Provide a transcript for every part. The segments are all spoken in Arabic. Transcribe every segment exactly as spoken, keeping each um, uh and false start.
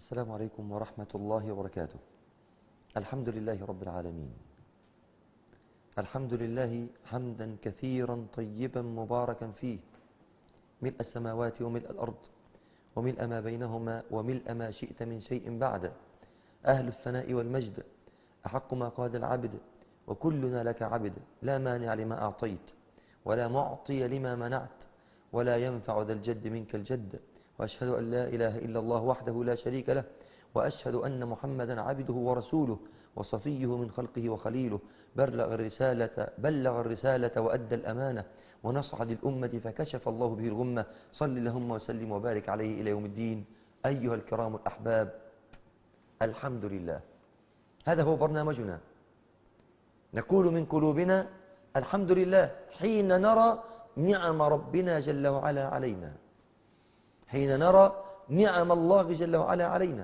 السلام عليكم ورحمة الله وبركاته. الحمد لله رب العالمين، الحمد لله حمدا كثيرا طيبا مباركا فيه، ملء السماوات وملء الأرض وملء ما بينهما وملء ما شئت من شيء بعد. أهل الثناء والمجد، أحق ما قال العبد وكلنا لك عبد، لا مانع لما أعطيت ولا معطي لما منعت ولا ينفع ذا الجد منك الجد. وأشهد أن لا إله إلا الله وحده لا شريك له، وأشهد أن محمدا عبده ورسوله وصفيه من خلقه وخليله، بلغ الرسالة بلغ الرسالة وأدى الأمانة ونصح للأمة فكشف الله به الغمة. صل اللهم وسلم وبارك عليه إلى يوم الدين. أيها الكرام الأحباب، الحمد لله، هذا هو برنامجنا. نقول من قلوبنا الحمد لله حين نرى نعم ربنا جل وعلا علينا، حين نرى نعم الله جل وعلا علينا.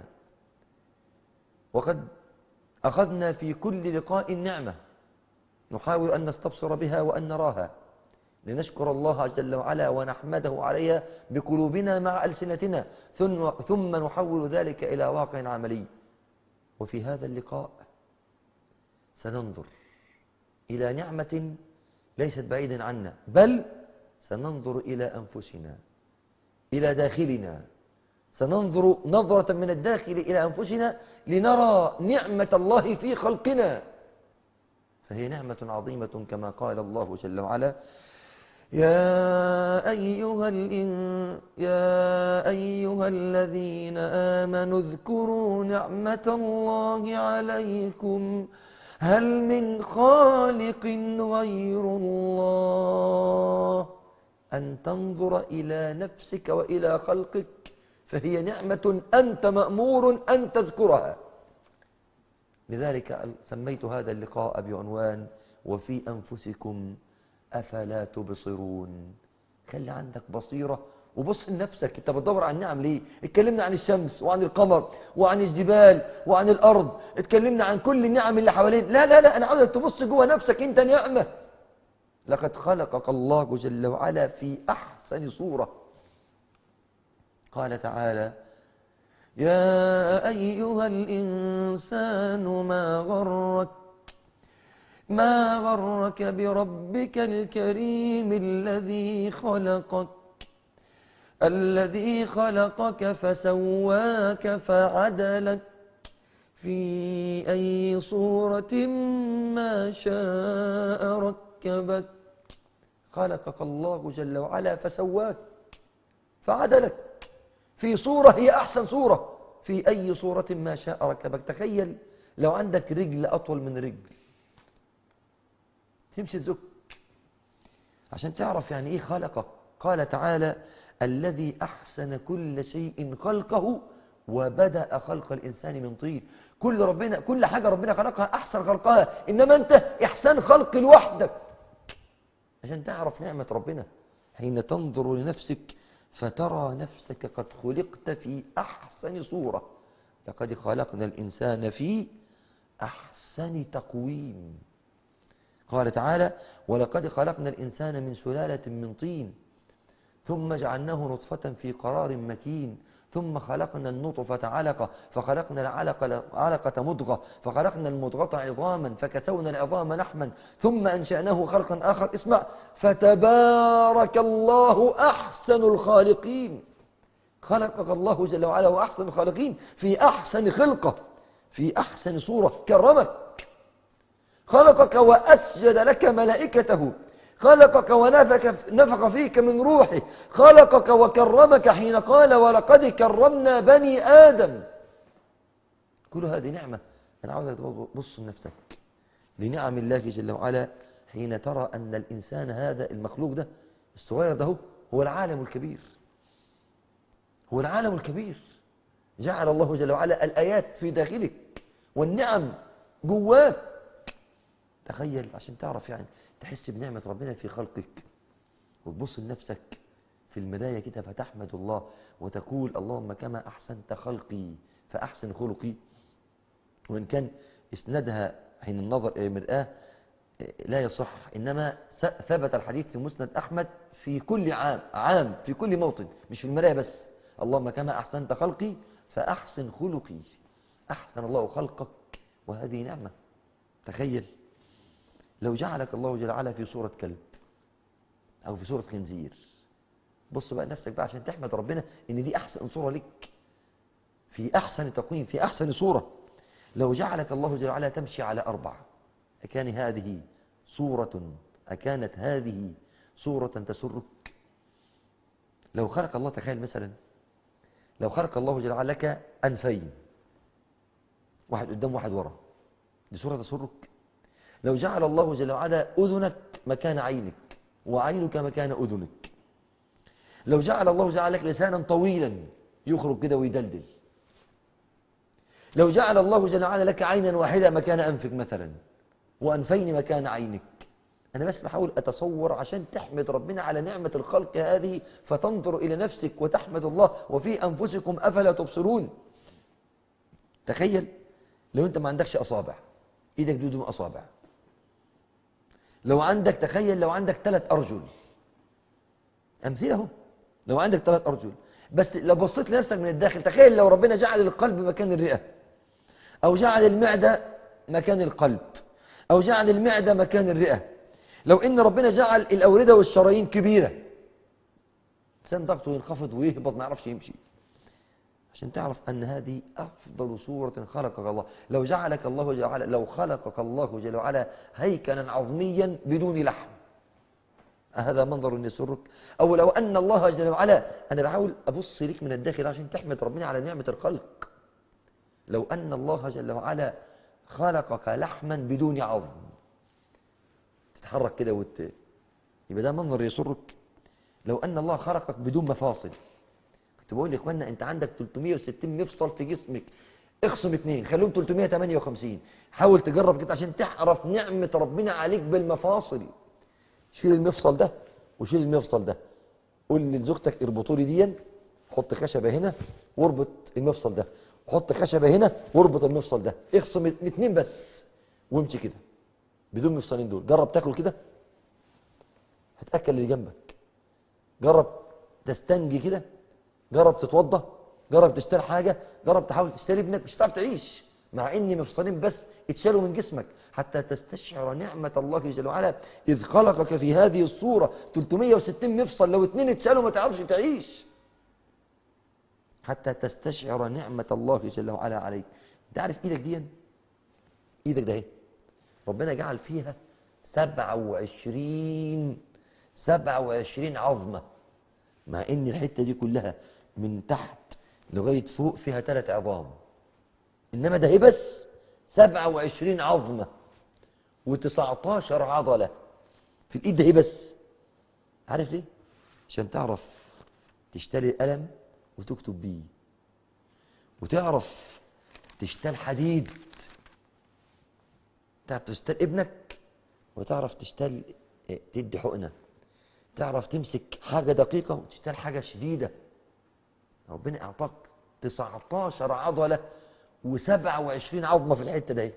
وقد أخذنا في كل لقاء نعمة نحاول أن نستبصر بها وأن نراها، لنشكر الله جل وعلا ونحمده عليها بقلوبنا مع ألسنتنا، ثم نحول ذلك إلى واقع عملي. وفي هذا اللقاء سننظر إلى نعمة ليست بعيدا عنا، بل سننظر إلى أنفسنا، إلى داخلنا، سننظر نظرة من الداخل إلى أنفسنا لنرى نعمة الله في خلقنا، فهي نعمة عظيمة كما قال الله جل وعلا: يا أيها, الإن يا أيها الذين آمنوا اذكروا نعمة الله عليكم هل من خالق غير الله. أن تنظر إلى نفسك وإلى خلقك، فهي نعمة أنت مأمور أن تذكرها. لذلك سميت هذا اللقاء بعنوان: وفي أنفسكم أفلا تبصرون. خلي عندك بصيرة وبص لنفسك، انت بتدور عن النعم ليه؟ اتكلمنا عن الشمس وعن القمر وعن الجبال وعن الأرض، اتكلمنا عن كل النعم اللي حوالين. لا لا لا، أنا عاوزك تبص جوه نفسك، انت نعمة. لقد خلقك الله جل وعلا في أحسن صورة. قال تعالى: يا أيها الإنسان ما غرك ما غرك بربك الكريم الذي خلقك الذي خلقك فسواك فعدلك في أي صورة ما شاء ركبك. خلقك الله جل وعلا فسواك فعدلك في صورة هي أحسن صورة، في أي صورة ما شاء ركبك. تخيل لو عندك رجل أطول من رجل، تمشي تزك عشان تعرف يعني إيه خلقك. قال تعالى: الذي أحسن كل شيء خلقه وبدأ خلق الإنسان من طين. كل ربنا كل حاجة ربنا خلقها أحسن خلقها، إنما أنت إحسان خلق لوحدك عشان تعرف نعمة ربنا. حين تنظر لنفسك فترى نفسك قد خلقت في أحسن صورة. لقد خلقنا الإنسان في أحسن تقويم. قال تعالى: ولقد خلقنا الإنسان من سلالة من طين ثم جعلناه نطفة في قرار مكين ثم خلقنا النطفة علقة فخلقنا العلقة علقة مضغة فخلقنا المضغة عظاما فكسونا العظام لحما ثم أنشأناه خلقا آخر. اسمع: فتبارك الله أحسن الخالقين. خلقك الله جل وعلا وأحسن الخالقين في أحسن خلقة، في أحسن صورة. كرمك، خلقك وأسجد لك ملائكته، خلقك ونفخ نفخ فيك من روحه، خلقك وكرمك حين قال: ولقد كرمنا بني آدم. كل هذه نعمة. أنا عاوزك تبص لنفسك لنعم الله جل وعلا حين ترى أن الإنسان هذا المخلوق ده الصغير ده هو العالم الكبير، هو العالم الكبير. جعل الله جل وعلا الآيات في داخلك والنعم جواك. تخيل عشان تعرف يعني تحس بنعمة ربنا في خلقك، وتبص لنفسك في المراية كده فتحمد الله وتقول: اللهم كما أحسنت خلقي فأحسن خلقي. وإن كان إسنادها حين النظر إلى المرآة لا يصح، إنما ثبت الحديث في مسند أحمد في كل عام عام في كل موطن، مش في المراية بس. اللهم كما أحسنت خلقي فأحسن خلقي. أحسن الله خلقك وهذه نعمة. تخيل لو جعلك الله جل وعلا في صورة كلب أو في صورة خنزير، بص بقى نفسك بقى عشان تحمد ربنا إن دي أحسن صورة لك، في أحسن تقويم، في أحسن صورة. لو جعلك الله جل وعلا تمشي على أربع، أكان هذه صورة أكانت هذه صورة تسرك؟ لو خلق الله، تخيل مثلا لو خلق الله جل وعلا لك أنفين، واحد قدام واحد ورا، دي صورة تسرك؟ لو جعل الله جل وعلا أذنك مكان عينك وعينك مكان أذنك، لو جعل الله جل وعلا لك لسانا طويلا يخرج كده ويدلدل، لو جعل الله جل وعلا لك عينا واحدة مكان أنفك مثلا وأنفين مكان عينك. أنا بس بحاول أتصور عشان تحمد ربنا على نعمة الخلق هذه، فتنظر إلى نفسك وتحمد الله. وفي أنفسكم أفلا تبصرون. تخيل لو أنت ما عندكش أصابع، إيدك دي بدون أصابع. لو عندك، تخيل لو عندك ثلاث أرجل، أمثلة. لو عندك ثلاث أرجل بس لو بصيت لنفسك من الداخل، تخيل لو ربنا جعل القلب مكان الرئة، أو جعل المعدة مكان القلب، أو جعل المعدة مكان الرئة. لو إن ربنا جعل الأوردة والشرايين كبيرة، إنسان ضغطه ينخفض ويهبط ما يعرفش يمشي. عشان تعرف أن هذه أفضل صورة خلقك الله. لو جعلك الله جل وعلا، لو خلقك الله جل وعلا هيكلا عظميا بدون لحم، هذا منظر يسرك؟ أو لو أن الله جل وعلا، أنا بحاول أبص لك من الداخل عشان تحمد ربنا على نعمة الخلق. لو أن الله جل وعلا خلقك لحما بدون عظم، تتحرك كده وت... يبقى ده منظر يسرك. لو أن الله خلقك بدون مفاصل، كنت بقول لك وانا أنت عندك ثلاثمائة وستين مفصل في جسمك، اقسم اثنين خليهم ثلاثمائة وثمانية وخمسين. حاول تجرب كده عشان تعرف نعمة ربنا عليك بالمفاصل. شيل المفصل ده وشيل المفصل ده، قول لزوجتك اربطوا لي دي، حط خشبة هنا واربط المفصل ده، حط خشبة هنا واربط المفصل ده، اقسم اثنين بس وامشي كده بدون المفصلين دول. جرب تاكل كده، هتأكل اللي جنبك. جرب تستنجي كده، جرب تتوضى، جرب تشتري حاجة، جرب تحاول تشتري ابنك، مش هتعرف تعيش مع ان مفصلين بس اتشالوا من جسمك، حتى تستشعر نعمة الله جل وعلا إذ خلقك في هذه الصورة. ثلاثمائة وستين مفصل لو اتنين اتشالوا ما تعرفش تعيش، حتى تستشعر نعمة الله جل وعلا عليك. تعرف ايدك دي، ايدك ده اهي ربنا جعل فيها سبعة وعشرين سبعة وعشرين عظمة، مع ان الحتة دي كلها من تحت لغاية فوق فيها ثلاث عظام، انما ده هي بس سبعة وعشرين عظمة وتسعتاشر عضلة في الايد ده هي بس. عارف ليه؟ عشان تعرف تشتري قلم وتكتب بيه، وتعرف تشتري حديد، تعرف تشتري ابنك، وتعرف تشتري تدي حقنة، تعرف تمسك حاجة دقيقة وتشتري حاجة شديدة. ربنا اعطاك تسعتاشر عضلة وسبعة وعشرين عظمة في الحتة دي.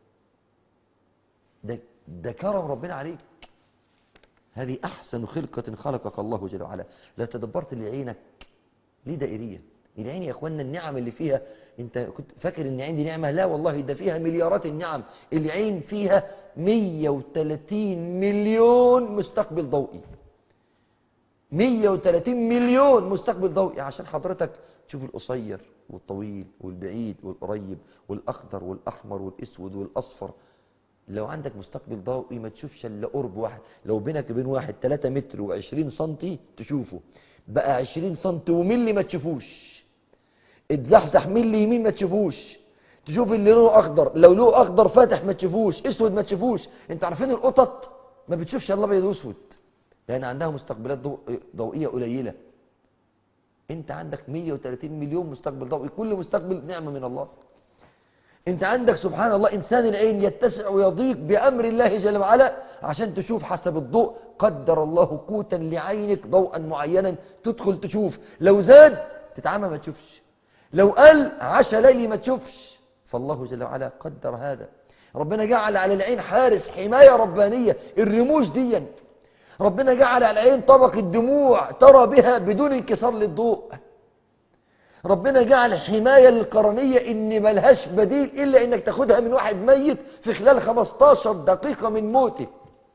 ده, ده كرم ربنا عليك. هذه أحسن خلقة خلقك الله جل وعلا. لو تدبرت اللي عينك ليه دائرية؟ العين يا أخوانا النعم اللي فيها، أنت كنت فاكر أن عندي نعمة؟ لا والله، ده فيها مليارات النعم. العين فيها مية وثلاثين مليون مستقبل ضوئي، مية وثلاثين مليون مستقبل ضوئي عشان حضرتك تشوف القصير والطويل والبعيد والقريب والأخضر والأحمر والأسود والأصفر. لو عندك مستقبل ضوئي ما تشوفش الا قرب واحد. لو بينك وبين واحد ثلاثة متر وعشرين سنتي تشوفه، بقى عشرين سنتي وملي ما تشوفوش، اتزحزح ملي يمين ما تشوفوش، تشوف اللي لونه أخضر، لو له أخضر فاتح ما تشوفوش، أسود ما تشوفوش. انت عارفين القطط ما بتشوفش الا ابيض واسود لأن عندها مستقبلات ضوئية قليلة. انت عندك مية وثلاثين مليون مستقبل ضوئي، كل مستقبل نعمة من الله. انت عندك سبحان الله إنسان العين يتسع ويضيق بأمر الله جل وعلا عشان تشوف حسب الضوء. قدر الله قوتا لعينك ضوءا معينا تدخل تشوف، لو زاد تتعامى ما تشوفش، لو قل عشاء ليلي ما تشوفش. فالله جل وعلا قدر هذا. ربنا جعل على العين حارس، حماية ربانية، الرموش دي. ربنا جعل على العين طبقة دموع ترى بها بدون انكسار للضوء. ربنا جعل حماية للقرنية إن ملهاش بديل إلا إنك تاخدها من واحد ميت في خلال خمستاشر دقيقة من موته.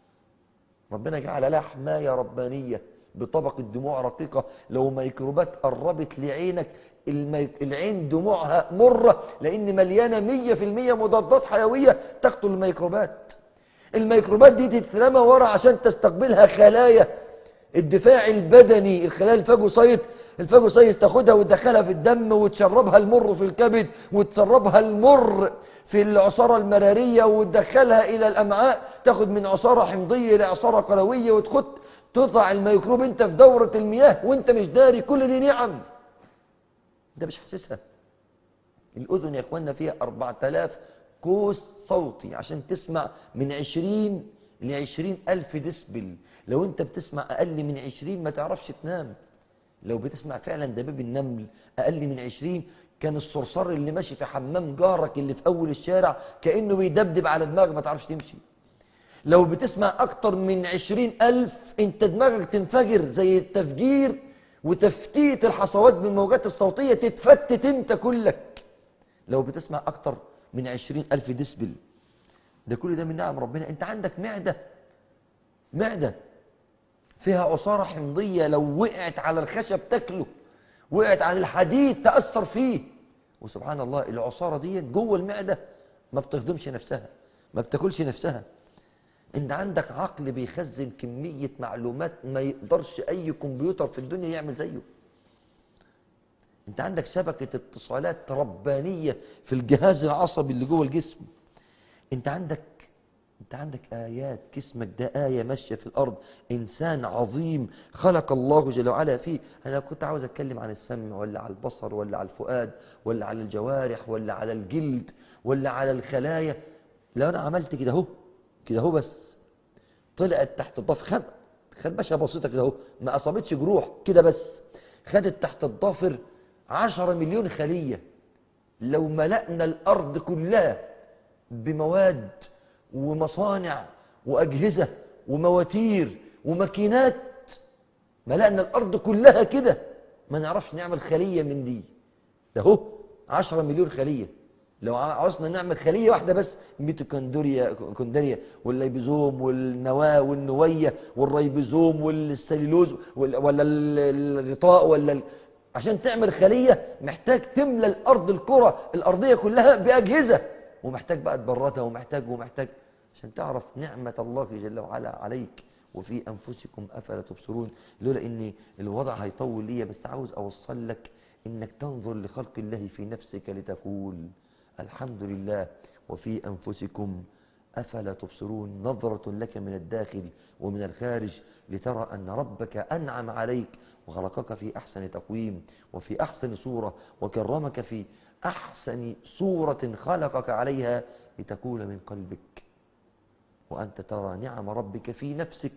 ربنا جعل لها حماية ربانية بطبقة دموع رقيقة، لو ميكروبات قربت لعينك الميك... العين دموعها مرة، لأن مليانة مية في المية مضادات حيوية تقتل الميكروبات. الميكروبات دي تترمى ورا عشان تستقبلها خلايا الدفاع البدني، الخلايا الفاجوسايت الفاجوسايت تاخدها وتدخلها في الدم وتشربها المر في الكبد وتسربها المر في العصارة المرارية وتدخلها إلى الأمعاء، تاخد من عصارة حمضية لعصارة قلوية وتخد تطلع الميكروب انت في دورة المياه وانت مش داري. كل دي نعم ده مش حاسسها. الأذن يا اخوانا فيها أربعة آلاف قوس صوتي عشان تسمع من عشرين لعشرين ألف ديسبل. لو انت بتسمع أقل من عشرين ما تعرفش تنام. لو بتسمع فعلا دبيب النمل أقل من عشرين كان الصرصار اللي ماشي في حمام جارك اللي في أول الشارع كأنه بيدبدب على دماغك ما تعرفش تمشي. لو بتسمع أكتر من عشرين ألف انت دماغك تنفجر زي التفجير وتفتيت الحصوات بالموجات الصوتية تتفتت انت كلك. لو بتسمع أكتر من عشرين ألف ديسبل ده كل ده من نعم ربنا. انت عندك معدة معدة فيها عصارة حمضية لو وقعت على الخشب تاكله، وقعت على الحديد تأثر فيه. وسبحان الله العصارة دي جوه المعدة ما بتخدمش نفسها ما بتاكلش نفسها. انت عندك عقل بيخزن كمية معلومات ما يقدرش اي كمبيوتر في الدنيا يعمل زيه. انت عندك شبكة اتصالات ربانية في الجهاز العصبي اللي جوه الجسم. انت عندك انت عندك آيات، جسمك ده آية ماشية في الأرض، إنسان عظيم خلق الله جل وعلا فيه. أنا كنت عاوز أتكلم عن السمع ولا على البصر ولا على الفؤاد ولا على الجوارح ولا على الجلد ولا على الخلايا. لو أنا عملت كده اهو كده اهو بس طلعت تحت الضفر خم خربشة بسيطة كده اهو ما أصابتش جروح كده بس خدت تحت الضفر عشرة مليون خلية. لو ملأنا الأرض كلها بمواد ومصانع وأجهزة ومواتير وماكينات ملأنا الأرض كلها كده ما نعرفش نعمل خلية من دي. ده هو عشرة مليون خلية. لو عاوزنا نعمل خلية واحدة بس ميتوكوندريا كوندريا والليبيزوم والنواة والنوية والريبوزوم والسليلوز ولا الغطاء ولا ال... عشان تعمل خلية محتاج تملى الأرض الكرة الأرضية كلها بأجهزة ومحتاج بقى تبردها ومحتاج ومحتاج عشان تعرف نعمة الله جل وعلا عليك. وفي أنفسكم أفلا تبصرون. لولا إن الوضع هيطول لي بس عاوز أوصل لك إنك تنظر لخلق الله في نفسك لتقول الحمد لله وفي أنفسكم أفلا تبصرون. نظرة لك من الداخل ومن الخارج لترى أن ربك أنعم عليك وخلقك في أحسن تقويم وفي أحسن صورة وكرمك في أحسن صورة خلقك عليها لتكون من قلبك وأنت ترى نعم ربك في نفسك.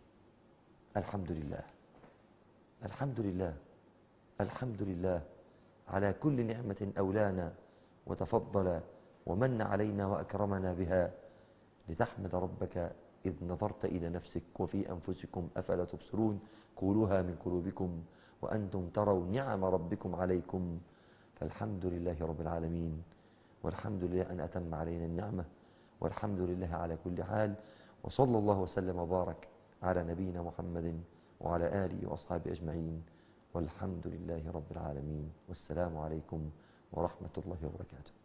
الحمد لله الحمد لله الحمد لله على كل نعمة أولانا وتفضل ومن علينا وأكرمنا بها لتحمد ربك إذ نظرت إلى نفسك وفي أنفسكم أفلا تبصرون. قولوها من قلوبكم وأنتم تروا نعم ربكم عليكم فالحمد لله رب العالمين. والحمد لله أن أتم علينا النعمة والحمد لله على كل حال. وصلى الله وسلم وبارك على نبينا محمد وعلى آله وأصحابه أجمعين والحمد لله رب العالمين. والسلام عليكم ورحمة الله وبركاته.